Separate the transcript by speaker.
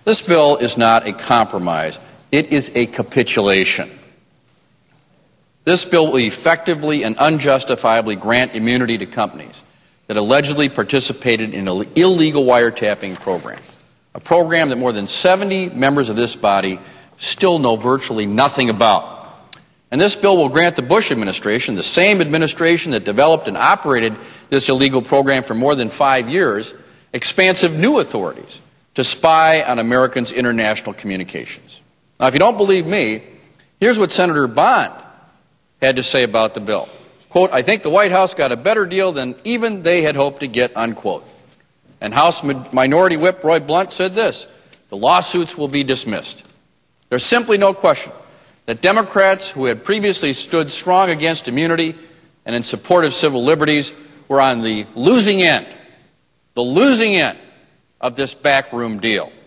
Speaker 1: This bill is not a compromise. It is a capitulation. This bill will effectively and unjustifiably grant immunity to companies that allegedly participated in an illegal wiretapping program, a program that more than 70 members of this body still know virtually nothing about. And this bill will grant the Bush administration, the same administration that developed and operated this illegal program for more than 5 years, expansive new authorities to spy on Americans' international communications. Now, if you don't believe me, here's what Senator Bond had to say about the bill. Quote, "I think the White House got a better deal than even they had hoped to get," unquote. And House Minority Whip Roy Blunt said this: "The lawsuits will be dismissed." There's simply no question that Democrats who had previously stood strong against immunity and in support of civil liberties were on the losing end of this backroom deal.